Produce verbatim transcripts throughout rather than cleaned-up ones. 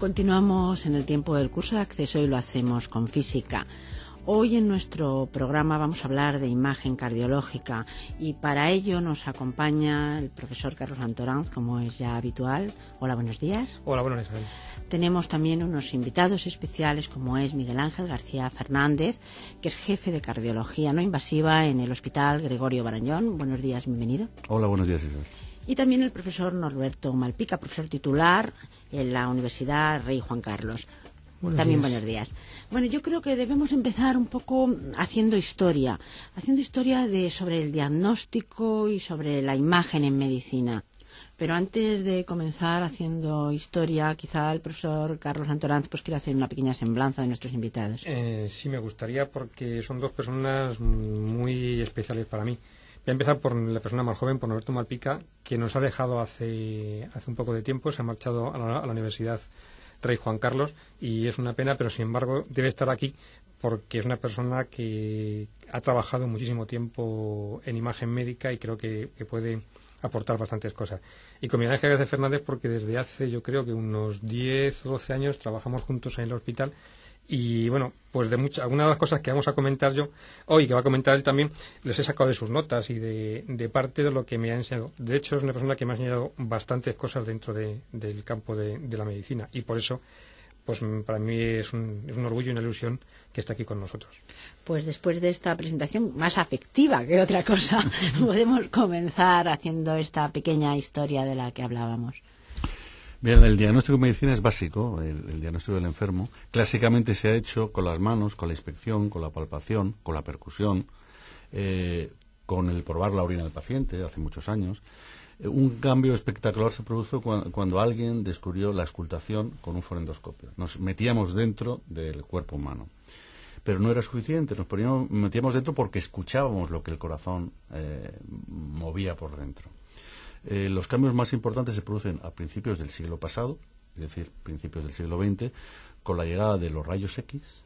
Continuamos en el tiempo del curso de acceso y lo hacemos con física. Hoy en nuestro programa vamos a hablar de imagen cardiológica y para ello nos acompaña el profesor Carlos Santoranz, como es ya habitual. Hola, buenos días. Hola, buenos días. Tenemos también unos invitados especiales, como es Miguel Ángel García Fernández, que es jefe de cardiología no invasiva en el Hospital Gregorio Marañón. Buenos días, bienvenido. Hola, buenos días, Isabel. Y también el profesor Norberto Malpica, profesor titular en la Universidad Rey Juan Carlos. Buenos También días. buenos días. Bueno, yo creo que debemos empezar un poco haciendo historia, haciendo historia de sobre el diagnóstico y sobre la imagen en medicina. Pero antes de comenzar haciendo historia, quizá el profesor Carlos Santoranz pues quiere hacer una pequeña semblanza de nuestros invitados. Eh, sí, me gustaría porque son dos personas muy especiales para mí. Voy a empezar por la persona más joven, por Norberto Malpica, que nos ha dejado hace, hace un poco de tiempo, se ha marchado a la, a la Universidad Rey Juan Carlos y es una pena, pero sin embargo debe estar aquí porque es una persona que ha trabajado muchísimo tiempo en imagen médica y creo que, que puede aportar bastantes cosas. Y con Miguel Ángel García Fernández porque desde hace yo creo que unos diez o doce años trabajamos juntos en el hospital. Y bueno, pues de muchas, algunas de las cosas que vamos a comentar yo hoy, que va a comentar él también, les he sacado de sus notas y de, de parte de lo que me ha enseñado. De hecho, es una persona que me ha enseñado bastantes cosas dentro de, del campo de, de la medicina y por eso, pues para mí es un, es un orgullo y una ilusión que esté aquí con nosotros. Pues después de esta presentación más afectiva que otra cosa, podemos comenzar haciendo esta pequeña historia de la que hablábamos. Bien, el diagnóstico de medicina es básico, el, el diagnóstico del enfermo. Clásicamente se ha hecho con las manos, con la inspección, con la palpación, con la percusión, eh, con el probar la orina del paciente hace muchos años. Eh, un cambio espectacular se produjo cuando, cuando alguien descubrió la auscultación con un fonendoscopio. Nos metíamos dentro del cuerpo humano. Pero no era suficiente, nos poníamos, metíamos dentro porque escuchábamos lo que el corazón eh, movía por dentro. Eh, los cambios más importantes se producen a principios del siglo pasado, es decir, principios del siglo veinte, con la llegada de los rayos X,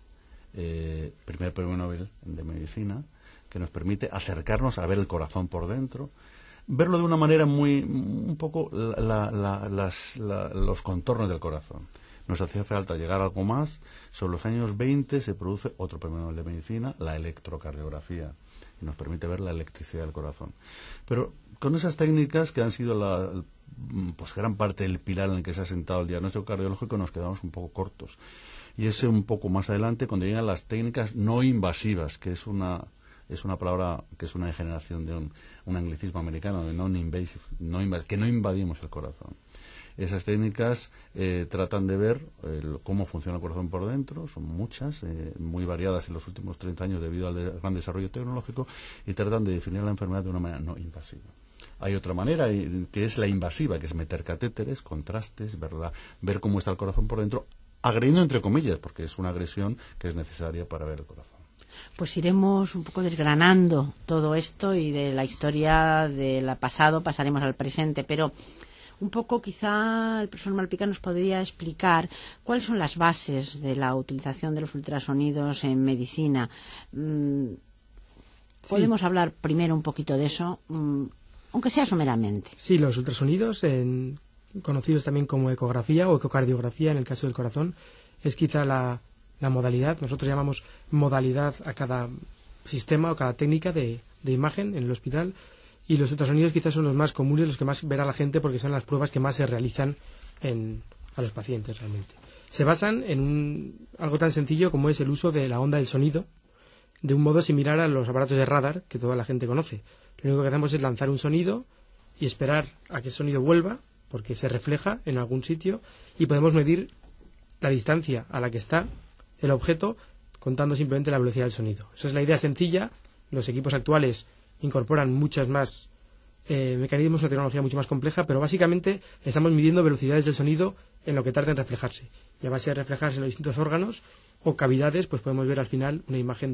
eh, primer premio Nobel de Medicina, que nos permite acercarnos a ver el corazón por dentro, verlo de una manera muy, un poco la, la, las, la, los contornos del corazón. Nos hacía falta llegar a algo más. Sobre los años veinte se produce otro premio Nobel de Medicina, la electrocardiografía, y nos permite ver la electricidad del corazón. Pero con esas técnicas que han sido la, pues gran parte del pilar en el que se ha sentado el diagnóstico cardiológico, nos quedamos un poco cortos. Y es un poco más adelante cuando llegan las técnicas no invasivas, que es una es una palabra que es una degeneración de un, un anglicismo americano de non-invasive, no invas, que no invadimos el corazón. Esas técnicas eh, tratan de ver eh, cómo funciona el corazón por dentro, son muchas, eh, muy variadas en los últimos treinta años debido al de, gran desarrollo tecnológico, y tratan de definir la enfermedad de una manera no invasiva. Hay otra manera, que es la invasiva, que es meter catéteres, contrastes, ¿verdad? Ver cómo está el corazón por dentro, agrediendo entre comillas, porque es una agresión que es necesaria para ver el corazón. Pues iremos un poco desgranando todo esto y de la historia del pasado pasaremos al presente, pero un poco quizá el profesor Malpica nos podría explicar cuáles son las bases de la utilización de los ultrasonidos en medicina. Mm, podemos sí. hablar primero un poquito de eso, mm, aunque sea someramente. Sí, los ultrasonidos, en, conocidos también como ecografía o ecocardiografía en el caso del corazón, es quizá la, la modalidad, nosotros llamamos modalidad a cada sistema o cada técnica de, de imagen en el hospital. Y los ultrasonidos quizás son los más comunes, los que más verá la gente porque son las pruebas que más se realizan en, a los pacientes realmente. Se basan en un, algo tan sencillo como es el uso de la onda del sonido, de un modo similar a los aparatos de radar que toda la gente conoce. Lo único que hacemos es lanzar un sonido y esperar a que el sonido vuelva, porque se refleja en algún sitio, y podemos medir la distancia a la que está el objeto contando simplemente la velocidad del sonido. Esa es la idea sencilla. Los equipos actuales incorporan muchas más eh, mecanismos, una tecnología mucho más compleja, pero básicamente estamos midiendo velocidades del sonido en lo que tarda en reflejarse. Y a base de reflejarse en los distintos órganos o cavidades, pues podemos ver al final una imagen del,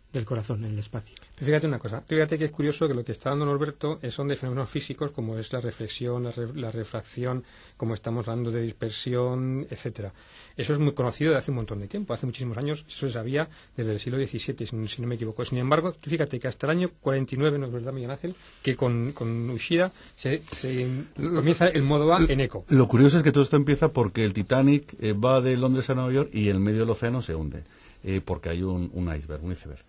del corazón en el espacio. Fíjate una cosa, fíjate que es curioso que lo que está dando Norberto son de fenómenos físicos como es la reflexión, la, re, la refracción, como estamos hablando de dispersión, etcétera. Eso es muy conocido de hace un montón de tiempo, hace muchísimos años, eso se sabía desde el siglo diecisiete, si, si no me equivoco. Sin embargo, tú fíjate que hasta el año cuarenta y nueve, ¿no es verdad, Miguel Ángel? Que con, con Ushida se, se comienza el modo A en eco. Lo curioso es que todo esto empieza porque el Titanic eh, va de Londres a Nueva York y en medio del océano se hunde, eh, porque hay un, un iceberg, un iceberg.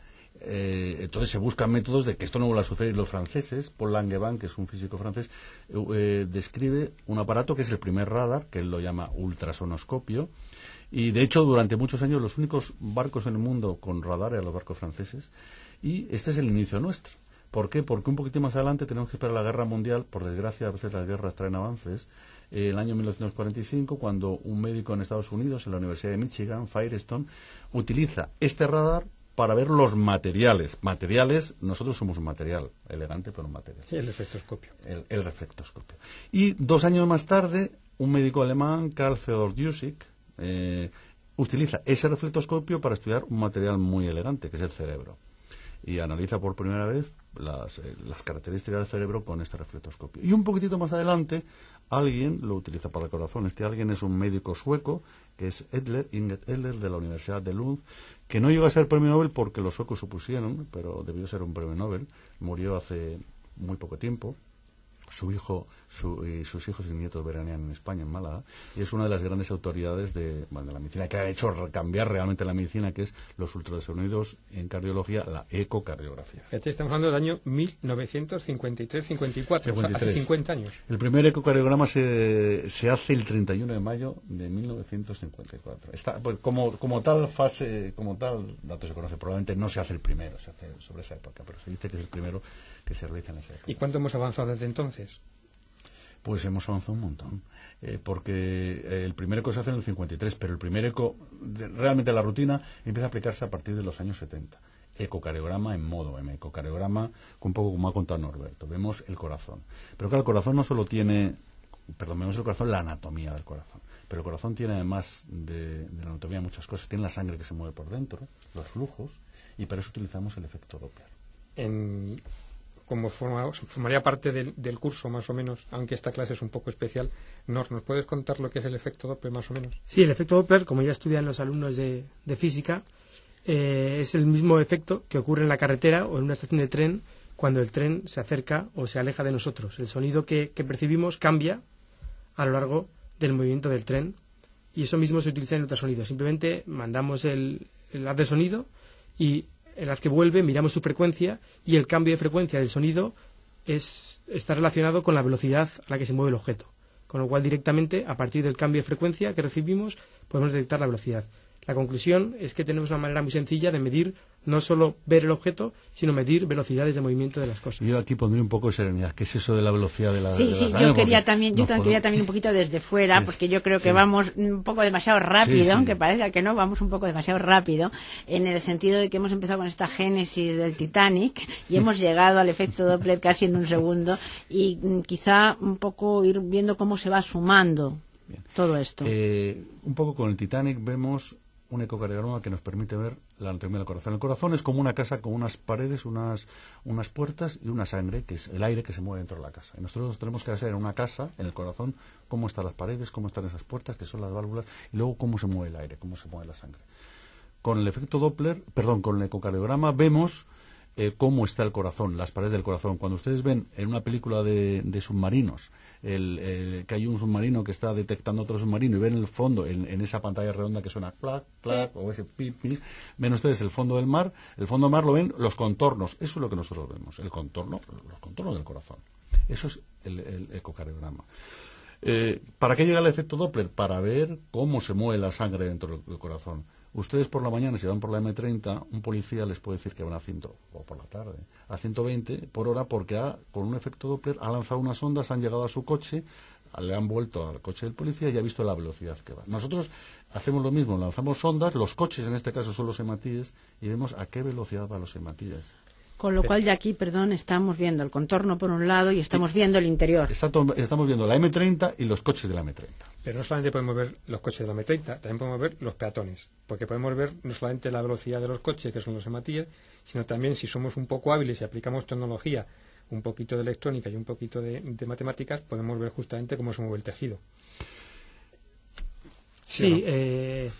Eh, entonces se buscan métodos de que esto no vuelva a suceder. Los franceses, Paul Langevin, que es un físico francés, eh, describe un aparato que es el primer radar, que él lo llama ultrasonoscopio, y de hecho durante muchos años los únicos barcos en el mundo con radar eran los barcos franceses, y este es el inicio nuestro. ¿Por qué? Porque un poquito más adelante tenemos que esperar la guerra mundial. Por desgracia, a veces las guerras traen avances. Eh, el año mil novecientos cuarenta y cinco, cuando un médico en Estados Unidos, en la Universidad de Michigan, Firestone, utiliza este radar para ver los materiales. Materiales, nosotros somos un material elegante, pero un material. El reflectoscopio. El, el reflectoscopio. Y dos años más tarde, un médico alemán, Karl Theodor Dusik, eh, utiliza ese reflectoscopio para estudiar un material muy elegante, que es el cerebro. Y analiza por primera vez las, eh, las características del cerebro con este reflectoscopio. Y un poquitito más adelante, alguien lo utiliza para el corazón. Este alguien es un médico sueco, que es Edler, Inget Edler, de la Universidad de Lund, que no llegó a ser premio Nobel porque los suecos supusieron, pero debió ser un premio Nobel. Murió hace muy poco tiempo. Su hijo su, y sus hijos y nietos veranean en España, en Málaga, y es una de las grandes autoridades de, bueno, de la medicina, que ha hecho cambiar realmente la medicina, que es los ultrasonidos en cardiología, la ecocardiografía. Fíjate, estamos hablando del año mil novecientos cincuenta y tres cincuenta y cuatro, cincuenta y tres. O sea, hace cincuenta años. El primer ecocardiograma se, se hace el treinta y uno de mayo de mil novecientos cincuenta y cuatro. Está, pues, como, como tal fase, como tal dato se conoce, probablemente no se hace el primero, se hace sobre esa época, pero se dice que es el primero que se realiza en esa época. ¿Y cuánto hemos avanzado desde entonces? Pues hemos avanzado un montón, eh, porque eh, el primer eco se hace en el cincuenta y tres, pero el primer eco, de, realmente la rutina, empieza a aplicarse a partir de los años setenta. Ecocardiograma en modo M, ecocardiograma, un poco como ha contado Norberto, vemos el corazón. Pero claro, el corazón no solo tiene, perdón, vemos el corazón, la anatomía del corazón, pero el corazón tiene además de, de la anatomía muchas cosas, tiene la sangre que se mueve por dentro, los flujos, y para eso utilizamos el efecto Doppler. En... como forma, formaría parte del, del curso más o menos, aunque esta clase es un poco especial. Nor, ¿nos puedes contar lo que es el efecto Doppler más o menos? Sí, el efecto Doppler, como ya estudian los alumnos de, de física, eh, es el mismo efecto que ocurre en la carretera o en una estación de tren cuando el tren se acerca o se aleja de nosotros. El sonido que, que percibimos cambia a lo largo del movimiento del tren y eso mismo se utiliza en ultrasonido. Simplemente mandamos el, el haz de sonido y el haz que vuelve, miramos su frecuencia y el cambio de frecuencia del sonido es, está relacionado con la velocidad a la que se mueve el objeto. Con lo cual, directamente, a partir del cambio de frecuencia que recibimos, podemos detectar la velocidad. La conclusión es que tenemos una manera muy sencilla de medir, no solo ver el objeto, sino medir velocidades de movimiento de las cosas. Yo aquí pondría un poco de serenidad. ¿Qué es eso de la velocidad de la Sí, de sí, la yo quería también, yo podemos... quería también un poquito desde fuera, sí, porque yo creo que sí. vamos un poco demasiado rápido, Sí, sí. aunque parezca que no, vamos un poco demasiado rápido, en el sentido de que hemos empezado con esta génesis del Titanic y hemos llegado al efecto Doppler casi en un segundo y mm, quizá un poco ir viendo cómo se va sumando Bien. todo esto. Eh, un poco con el Titanic vemos un ecocardiograma que nos permite ver la anatomía del corazón. El corazón es como una casa con unas paredes, unas, unas puertas y una sangre, que es el aire que se mueve dentro de la casa. Y nosotros tenemos que hacer en una casa, en el corazón, cómo están las paredes, cómo están esas puertas, que son las válvulas, y luego cómo se mueve el aire, cómo se mueve la sangre. Con el efecto Doppler, perdón, con el ecocardiograma vemos eh, cómo está el corazón, las paredes del corazón. Cuando ustedes ven en una película de, de submarinos, El, el, que hay un submarino que está detectando otro submarino y ven el fondo en, en esa pantalla redonda que suena clac, clac, o ese pi, pi, ven ustedes el fondo del mar, el fondo del mar lo ven los contornos, eso es lo que nosotros vemos, el contorno, los contornos del corazón, eso es el, el ecocardiograma. Eh, ¿Para qué llega el efecto Doppler? Para ver cómo se mueve la sangre dentro del, del corazón. Ustedes por la mañana, si van por la eme treinta, un policía les puede decir que van a cien, o por la tarde, a ciento veinte por hora porque ha, con un efecto Doppler ha lanzado unas ondas, han llegado a su coche, le han vuelto al coche del policía y ha visto la velocidad que va. Nosotros hacemos lo mismo, lanzamos ondas, los coches en este caso son los hematíes y vemos a qué velocidad van los hematíes. Con lo cual ya aquí, perdón, estamos viendo el contorno por un lado y estamos viendo el interior. Exacto, estamos viendo la eme treinta y los coches de la eme treinta. Pero no solamente podemos ver los coches de la eme treinta, también podemos ver los peatones, porque podemos ver no solamente la velocidad de los coches, que son los hematíes, sino también, si somos un poco hábiles y aplicamos tecnología, un poquito de electrónica y un poquito de, de matemáticas, podemos ver justamente cómo se mueve el tejido. Sí, sí, ¿no? eh,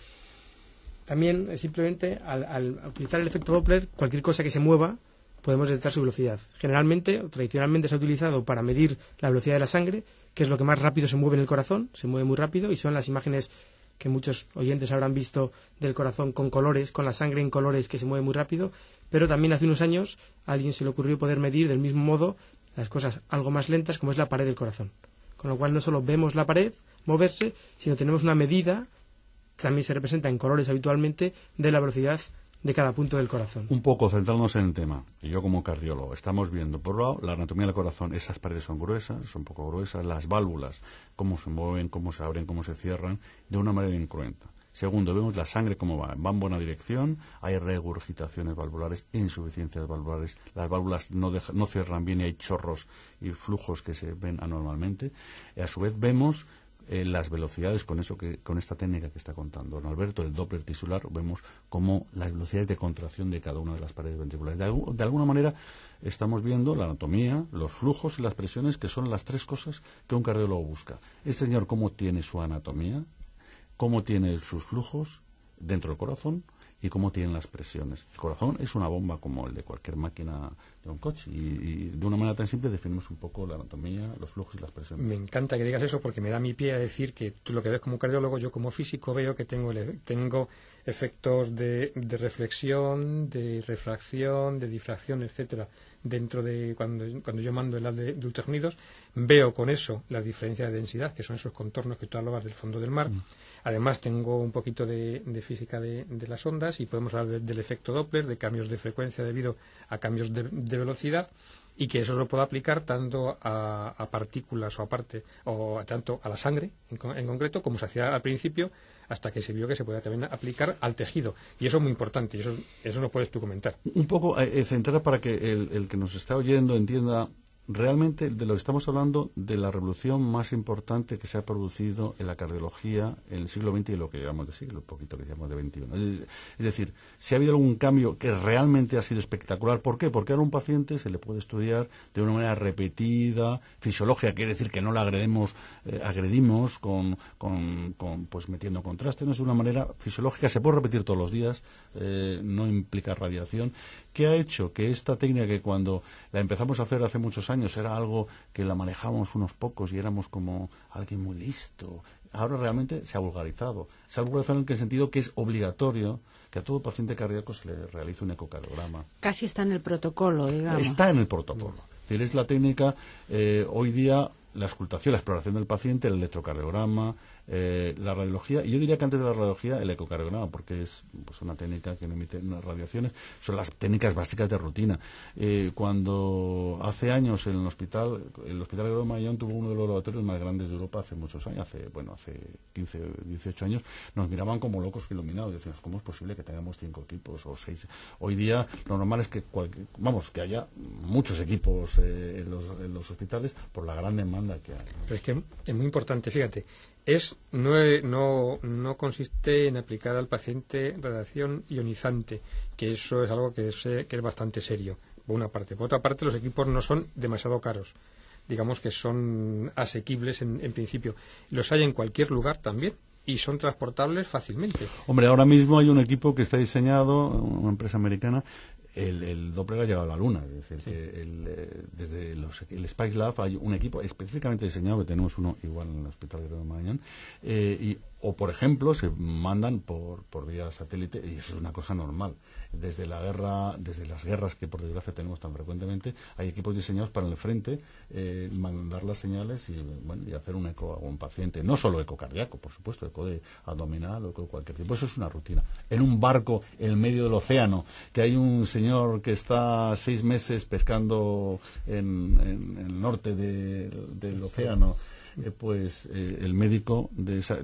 también simplemente al, al utilizar el efecto Doppler, cualquier cosa que se mueva podemos detectar su velocidad. Generalmente, o tradicionalmente se ha utilizado para medir la velocidad de la sangre, que es lo que más rápido se mueve en el corazón, se mueve muy rápido, y son las imágenes que muchos oyentes habrán visto del corazón con colores, con la sangre en colores que se mueve muy rápido, pero también hace unos años a alguien se le ocurrió poder medir del mismo modo las cosas algo más lentas, como es la pared del corazón. Con lo cual no solo vemos la pared moverse, sino tenemos una medida, que también se representa en colores habitualmente, de la velocidad de cada punto del corazón. Un poco centrándonos en el tema, y yo como cardiólogo, estamos viendo, por un lado, la anatomía del corazón. Esas paredes son gruesas, son un poco gruesas, las válvulas, cómo se mueven, cómo se abren, cómo se cierran, de una manera incruenta. Segundo, vemos la sangre cómo va, va en buena dirección, hay regurgitaciones valvulares, insuficiencias valvulares, las válvulas no, deja, no cierran bien y hay chorros y flujos que se ven anormalmente. Y a su vez vemos Eh, las velocidades con eso que con esta técnica que está contando don Alberto, el Doppler tisular, vemos cómo las velocidades de contracción de cada una de las paredes ventriculares. De, algu de alguna manera estamos viendo la anatomía, los flujos y las presiones, que son las tres cosas que un cardiólogo busca. Este señor, cómo tiene su anatomía, cómo tiene sus flujos dentro del corazón y cómo tienen las presiones. El corazón es una bomba como el de cualquier máquina de un coche, y, y de una manera tan simple definimos un poco la anatomía, los flujos y las presiones. Me encanta que digas eso, porque me da mi pie a decir que tú lo que ves como cardiólogo, yo como físico veo que tengo, tengo efectos de, de reflexión, de refracción, de difracción, etcétera, dentro de cuando, cuando yo mando el haz de, de ultrasonidos. Veo con eso la diferencia de densidad, que son esos contornos que tú hablabas del fondo del mar. Mm. Además tengo un poquito de, de física de, de las ondas, y podemos hablar de, del efecto Doppler, de cambios de frecuencia debido a cambios de, de velocidad, y que eso se lo puedo aplicar tanto a, a partículas o a parte, o a, tanto a la sangre en, en concreto, como se hacía al principio, hasta que se vio que se podía también aplicar al tejido. Y eso es muy importante, y eso, eso lo puedes tú comentar. Un poco eh, centrar para que el, el que nos está oyendo entienda realmente de lo que estamos hablando, de la revolución más importante que se ha producido en la cardiología en el siglo veinte y lo que llevamos de siglo, un poquito que llevamos de veintiuno. Es, es decir, si ha habido algún cambio que realmente ha sido espectacular. ¿Por qué? Porque ahora a un paciente se le puede estudiar de una manera repetida, fisiológica, quiere decir que no la agredimos, eh, agredimos con, con, con, pues metiendo contraste, no es de una manera fisiológica, se puede repetir todos los días, eh, no implica radiación. ¿Qué ha hecho? Que esta técnica, que cuando la empezamos a hacer hace muchos años era algo que la manejábamos unos pocos y éramos como alguien muy listo, ahora realmente se ha vulgarizado. Se ha vulgarizado en el sentido que es obligatorio que a todo paciente cardíaco se le realice un ecocardiograma. Casi está en el protocolo, digamos. Está en el protocolo. Es decir, es la técnica, eh, hoy día, la auscultación, la exploración del paciente, el electrocardiograma, eh, la radiología, y yo diría que antes de la radiología el ecocardiograma, porque es pues, una técnica que no emite unas radiaciones, son las técnicas básicas de rutina. Eh, cuando hace años en el hospital, el Hospital de Mayón tuvo uno de los laboratorios más grandes de Europa hace muchos años, hace bueno hace quince, dieciocho años, nos miraban como locos iluminados, decíamos, ¿cómo es posible que tengamos cinco equipos o seis? Hoy día lo normal es que cualquier, vamos, que haya muchos equipos eh, en, los, en los hospitales por la gran demanda que hay. Pero es que es muy importante, fíjate, es no, no, no consiste en aplicar al paciente radiación ionizante, que eso es algo que es, que es bastante serio, por una parte. Por otra parte, los equipos no son demasiado caros, digamos que son asequibles en, en principio. Los hay en cualquier lugar también, y son transportables fácilmente. Hombre, ahora mismo hay un equipo que está diseñado, una empresa americana. El, el Doppler ha llegado a la Luna, es decir, sí. que el, eh, desde los, el Spice Lab hay un equipo específicamente diseñado, que tenemos uno igual en el Hospital de Mañana, eh, y o por ejemplo se mandan por, por vía satélite, y eso es una cosa normal. Desde la guerra, desde las guerras que por desgracia tenemos tan frecuentemente, hay equipos diseñados para en el frente eh, mandar las señales y bueno y hacer un eco a un paciente, no solo eco cardíaco, por supuesto, eco de abdominal o eco de cualquier tipo. Eso es una rutina. En un barco en el medio del océano, que hay un señor que está seis meses pescando en, en, en el norte de, del océano, Eh, pues eh, el médico de esa, ese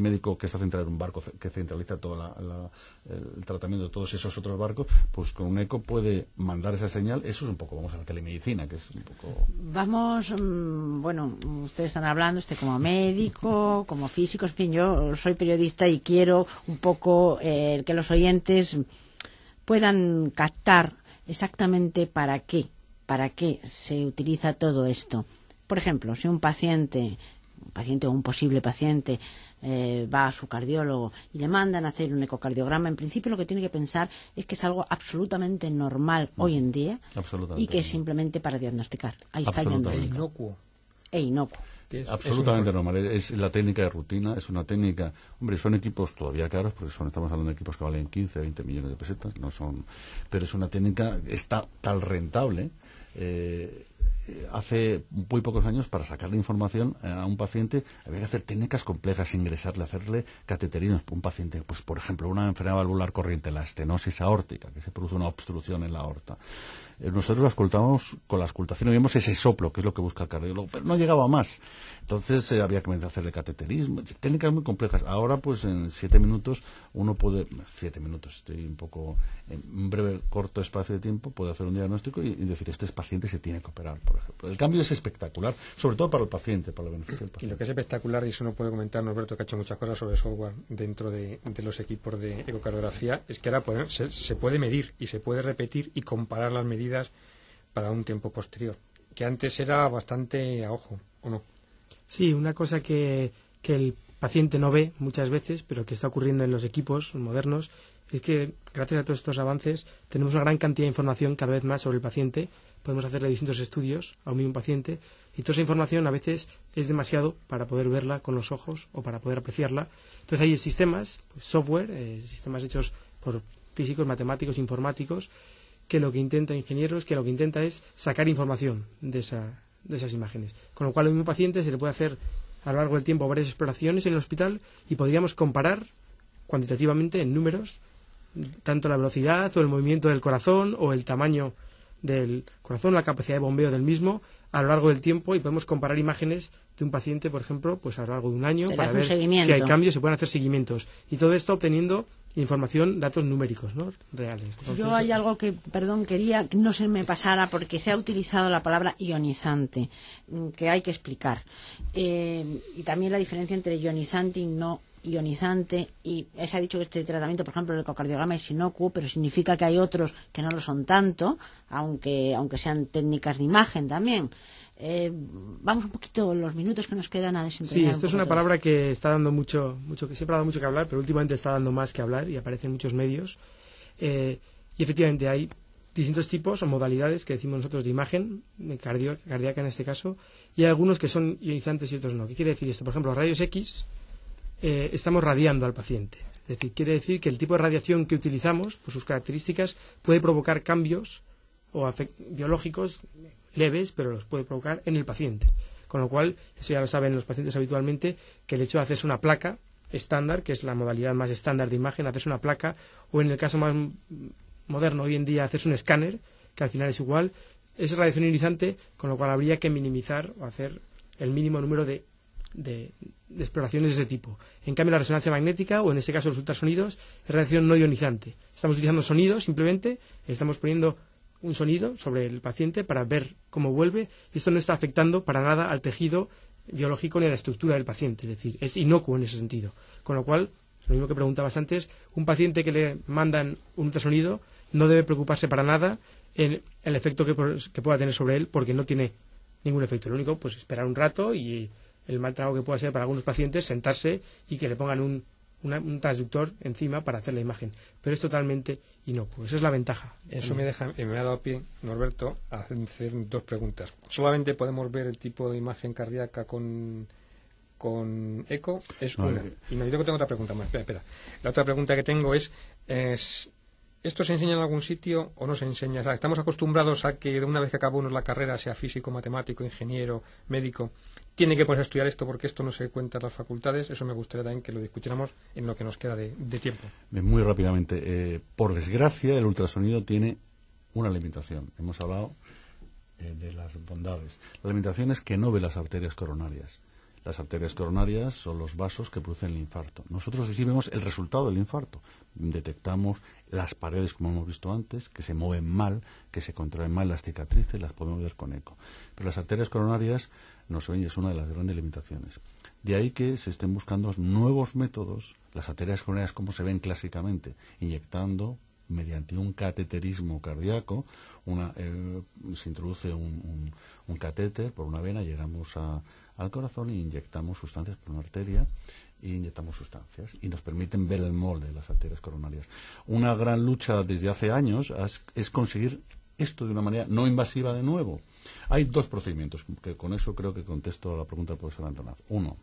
médico que está centrado en un barco que centraliza todo la, la, el tratamiento de todos esos otros barcos, pues con un eco puede mandar esa señal. Eso es un poco, vamos a la telemedicina, que es un poco... Vamos, mmm, bueno, ustedes están hablando, usted como médico, como físico, en fin, yo soy periodista y quiero un poco eh, que los oyentes puedan captar exactamente para qué, para qué se utiliza todo esto. Por ejemplo, si un paciente, un paciente o un posible paciente eh, va a su cardiólogo y le mandan a hacer un ecocardiograma, en principio lo que tiene que pensar es que es algo absolutamente normal hoy en día y que es simplemente para diagnosticar. Ahí está el diagnóstico. Inocuo. E inocuo. Es absolutamente normal, es la técnica de rutina, es una técnica, hombre, son equipos todavía caros, porque son, estamos hablando de equipos que valen quince, veinte millones de pesetas, no son, pero es una técnica, está tal rentable, eh, hace muy pocos años para sacarle información a un paciente había que hacer técnicas complejas, ingresarle, hacerle cateterismos. Un paciente, pues por ejemplo, una enfermedad valvular corriente, la estenosis aórtica, que se produce una obstrucción en la aorta. Nosotros la auscultábamos con la auscultación y vimos ese soplo, que es lo que busca el cardiólogo, pero no llegaba más. Entonces eh, había que hacerle cateterismo, técnicas muy complejas. Ahora, pues en siete minutos, uno puede, siete minutos, estoy un poco, en un breve, corto espacio de tiempo, puede hacer un diagnóstico y, y decir, este paciente se tiene que operar, por ejemplo. El cambio es espectacular, sobre todo para el paciente, para el beneficio del paciente. Y lo que es espectacular, y eso no puede comentar Norberto, que ha hecho muchas cosas sobre software dentro de, de los equipos de ecocardiografía, es que ahora puede, se, se puede medir y se puede repetir y comparar las medidas para un tiempo posterior, que antes era bastante a ojo, ¿o no? Sí, una cosa que, que el paciente no ve muchas veces, pero que está ocurriendo en los equipos modernos, es que gracias a todos estos avances tenemos una gran cantidad de información cada vez más sobre el paciente. Podemos hacerle distintos estudios a un mismo paciente y toda esa información a veces es demasiado para poder verla con los ojos o para poder apreciarla. Entonces hay sistemas, pues, software, eh, sistemas hechos por físicos, matemáticos, informáticos, que lo que intenta, ingenieros, que lo que intenta es sacar información de, esa, de esas imágenes. Con lo cual, al mismo paciente se le puede hacer a lo largo del tiempo varias exploraciones en el hospital y podríamos comparar cuantitativamente en números tanto la velocidad o el movimiento del corazón o el tamaño del corazón, la capacidad de bombeo del mismo a lo largo del tiempo, y podemos comparar imágenes de un paciente, por ejemplo, pues a lo largo de un año, para ver si hay cambios, se pueden hacer seguimientos, y todo esto obteniendo información, datos numéricos, ¿no?, reales. Entonces, yo hay algo que, perdón, quería que no se me pasara, porque se ha utilizado la palabra ionizante, que hay que explicar, eh, y también la diferencia entre ionizante y no ionizante, y se ha dicho que este tratamiento, por ejemplo, el ecocardiograma es inocuo, pero significa que hay otros que no lo son tanto, aunque aunque sean técnicas de imagen también. Eh, vamos un poquito los minutos que nos quedan a desentrañar. Sí, esto es una palabra que está dando mucho, mucho, que siempre ha dado mucho que hablar, pero últimamente está dando más que hablar y aparece en muchos medios. Eh, y efectivamente hay distintos tipos o modalidades que decimos nosotros de imagen, cardio, cardíaca en este caso, y hay algunos que son ionizantes y otros no. ¿Qué quiere decir esto? Por ejemplo, rayos X, eh, estamos radiando al paciente. Es decir, quiere decir que el tipo de radiación que utilizamos, por sus características, puede provocar cambios o biológicos leves, pero los puede provocar en el paciente. Con lo cual, eso ya lo saben los pacientes habitualmente, que el hecho de hacerse una placa estándar, que es la modalidad más estándar de imagen, hacerse una placa, o en el caso más moderno hoy en día, hacerse un escáner, que al final es igual, es radiación ionizante, con lo cual habría que minimizar o hacer el mínimo número de, de, de exploraciones de ese tipo. En cambio, la resonancia magnética, o en este caso los ultrasonidos, es radiación no ionizante. Estamos utilizando sonidos simplemente, estamos poniendo un sonido sobre el paciente para ver cómo vuelve, y esto no está afectando para nada al tejido biológico ni a la estructura del paciente, es decir, es inocuo en ese sentido. Con lo cual, lo mismo que preguntabas antes, un paciente que le mandan un ultrasonido no debe preocuparse para nada en el efecto que, que pueda tener sobre él, porque no tiene ningún efecto. Lo único, pues esperar un rato, y el mal trago que pueda ser para algunos pacientes, sentarse y que le pongan un Una, un transductor encima para hacer la imagen, pero es totalmente inocuo. Esa es la ventaja. Eso me deja, me ha dado pie, Norberto, a hacer dos preguntas. ¿Solamente podemos ver el tipo de imagen cardíaca con, con eco? Es no, una. eh. Y no, yo tengo otra pregunta más. Espera, espera. La otra pregunta que tengo es, es ¿esto se enseña en algún sitio o no se enseña? O sea, ¿estamos acostumbrados a que de una vez que acaba uno la carrera, sea físico, matemático, ingeniero, médico, tiene que ponerse a estudiar esto porque esto no se cuenta en las facultades? Eso me gustaría también que lo discutiéramos en lo que nos queda de, de tiempo. Muy rápidamente, eh, por desgracia, el ultrasonido tiene una limitación. Hemos hablado eh, de las bondades. La limitación es que no ve las arterias coronarias. Las arterias coronarias son los vasos que producen el infarto. Nosotros sí vemos el resultado del infarto. Detectamos las paredes, como hemos visto antes, que se mueven mal, que se contraen mal las cicatrices, las podemos ver con eco. Pero las arterias coronarias no se ven y es una de las grandes limitaciones. De ahí que se estén buscando nuevos métodos. Las arterias coronarias, como se ven clásicamente, inyectando mediante un cateterismo cardíaco, una, eh, se introduce un, un, un catéter por una vena, llegamos a, al corazón y inyectamos sustancias por una arteria y inyectamos sustancias y nos permiten ver el molde de las arterias coronarias. Una gran lucha desde hace años es, es conseguir esto de una manera no invasiva de nuevo. Hay dos procedimientos, que con eso creo que contesto a la pregunta del profesor Antonaz. Uno,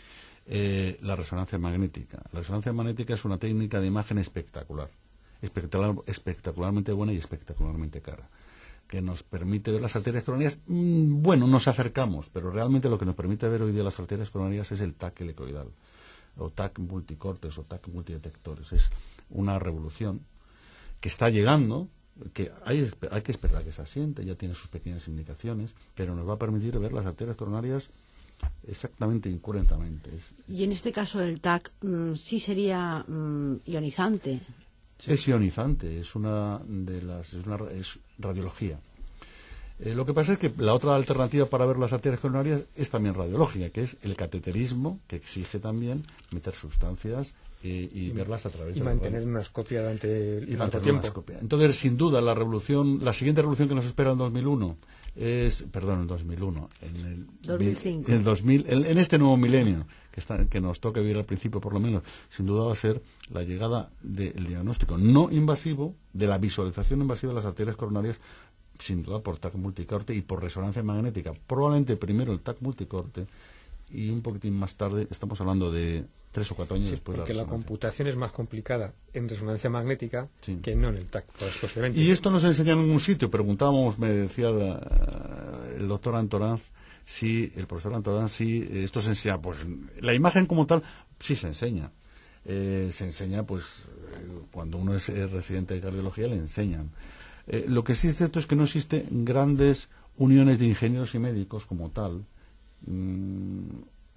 eh, la resonancia magnética. La resonancia magnética es una técnica de imagen espectacular. Espectacular, espectacularmente buena y espectacularmente cara, que nos permite ver las arterias coronarias. Mmm, bueno, nos acercamos, pero realmente lo que nos permite ver hoy día las arterias coronarias es el T A C helicoidal, o T A C multicortes, o T A C multidetectores. Es una revolución que está llegando, que hay, hay que esperar a que se asiente, ya tiene sus pequeñas indicaciones, pero nos va a permitir ver las arterias coronarias exactamente, incurrentamente. Es, y en este caso el T A C mmm, sí sería mmm, ionizante. Sí. Es ionizante, es una de las es, una, es radiología. Eh, lo que pasa es que la otra alternativa para ver las arterias coronarias es también radiológica, que es el cateterismo, que exige también meter sustancias eh, y, y verlas a través y de mantener la una escopia durante y tanto tiempo. tiempo. Entonces, sin duda, la revolución, la siguiente revolución que nos espera en dos mil uno es, perdón, en dos mil uno, en el dos mil cinco, en el dos mil, en, en este nuevo milenio que está, que nos toca vivir al principio, por lo menos, sin duda va a ser la llegada del diagnóstico no invasivo, de la visualización invasiva de las arterias coronarias, sin duda por T A C multicorte y por resonancia magnética. Probablemente primero el T A C multicorte y un poquitín más tarde, estamos hablando de tres o cuatro años sí, después de la porque la, la computación es más complicada en resonancia magnética sí. que no en el T A C, pues, posiblemente. Y esto no se enseña en ningún sitio. Preguntábamos, me decía la, el doctor Antoranz, si el profesor Antoranz, si esto se enseña. Pues la imagen como tal sí se enseña. Eh, se enseña, pues, cuando uno es residente de cardiología le enseñan. Eh, lo que sí es cierto es que no existen grandes uniones de ingenieros y médicos como tal, mmm,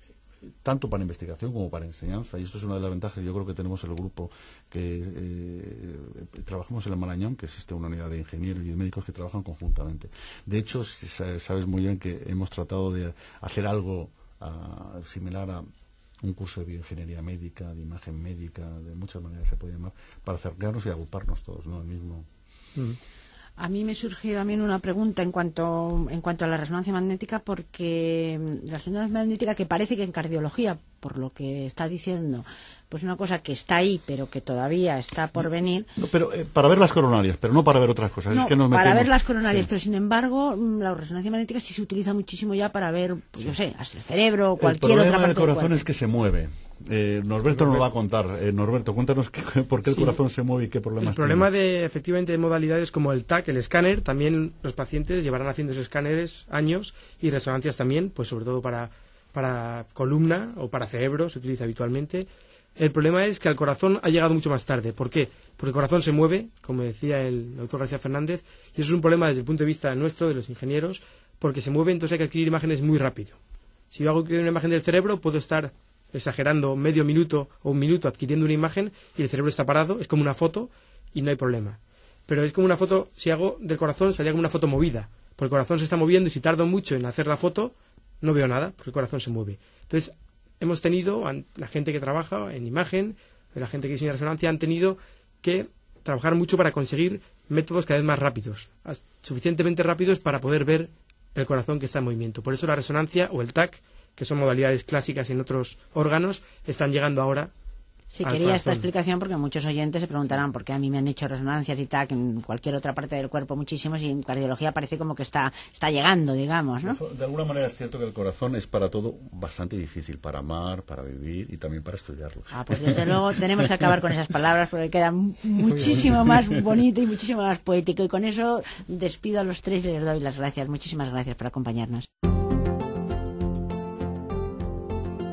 tanto para investigación como para enseñanza, y esto es una de las ventajas que yo creo que tenemos en el grupo que eh, trabajamos en el Marañón, que existe una unidad de ingenieros y de médicos que trabajan conjuntamente. De hecho, sabes muy bien que hemos tratado de hacer algo uh, similar a un curso de bioingeniería médica, de imagen médica, de muchas maneras se puede llamar, para acercarnos y agruparnos todos, ¿no? El mismo. Mm. A mí me surge también una pregunta en cuanto en cuanto a la resonancia magnética, porque la resonancia magnética, que parece que en cardiología, por lo que está diciendo, pues una cosa que está ahí, pero que todavía está por venir. No, pero eh, para ver las coronarias, pero no para ver otras cosas. No, es que nos para metemos... ver las coronarias, sí. Pero sin embargo, la resonancia magnética sí se utiliza muchísimo ya para ver, pues, sí. yo sé, hasta el cerebro o cualquier otra parte del cuerpo. El problema del corazón es que se mueve. Eh, Norberto nos lo va a contar. Eh, Norberto, cuéntanos qué, por qué el sí. corazón se mueve y qué problemas tiene. El problema tiene. de, efectivamente, de modalidades como el T A C, el escáner, también los pacientes llevarán haciendo esos escáneres años, y resonancias también, pues sobre todo para, para columna o para cerebro se utiliza habitualmente. El problema es que al corazón ha llegado mucho más tarde. ¿Por qué? Porque el corazón se mueve, como decía el doctor García Fernández, y eso es un problema desde el punto de vista nuestro, de los ingenieros, porque se mueve, entonces hay que adquirir imágenes muy rápido. Si yo hago una imagen del cerebro, puedo estar exagerando medio minuto o un minuto adquiriendo una imagen y el cerebro está parado, es como una foto y no hay problema. Pero es como una foto, si hago del corazón, sería como una foto movida, porque el corazón se está moviendo y si tardo mucho en hacer la foto, no veo nada, porque el corazón se mueve. Entonces, hemos tenido, la gente que trabaja en imagen, la gente que diseña resonancia, han tenido que trabajar mucho para conseguir métodos cada vez más rápidos, suficientemente rápidos para poder ver el corazón que está en movimiento. Por eso la resonancia o el T A C, que son modalidades clásicas en otros órganos, están llegando ahora. Sí, quería esta explicación porque muchos oyentes se preguntarán por qué a mí me han hecho resonancias y T A C en cualquier otra parte del cuerpo muchísimos y en cardiología parece como que está está llegando, digamos, ¿no? De alguna manera es cierto que el corazón es para todo bastante difícil, para amar, para vivir y también para estudiarlo. Ah, pues desde luego tenemos que acabar con esas palabras porque queda muchísimo más bonito y muchísimo más poético, y con eso despido a los tres y les doy las gracias. Muchísimas gracias por acompañarnos.